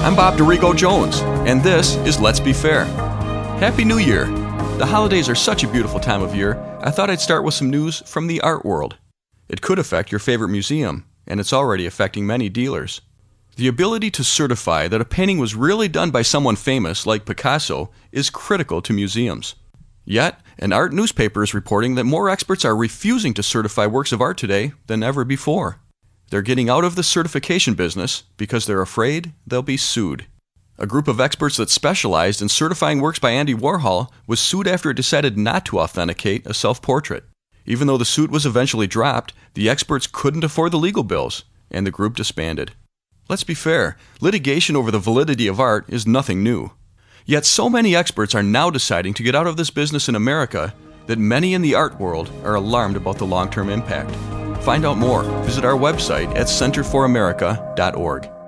I'm Bob Dorigo Jones, and this is Let's Be Fair. Happy New Year! The holidays are such a beautiful time of year, I thought I'd start with some news from the art world. It could affect your favorite museum, and it's already affecting many dealers. The ability to certify that a painting was really done by someone famous, like Picasso, is critical to museums. Yet, an art newspaper is reporting that more experts are refusing to certify works of art today than ever before. They're getting out of the certification business because they're afraid they'll be sued. A group of experts that specialized in certifying works by Andy Warhol was sued after it decided not to authenticate a self-portrait. Even though the suit was eventually dropped, the experts couldn't afford the legal bills, and the group disbanded. Let's be fair, litigation over the validity of art is nothing new. Yet so many experts are now deciding to get out of this business in America that many in the art world are alarmed about the long-term impact. Find out more. Visit our website at centerforamerica.org.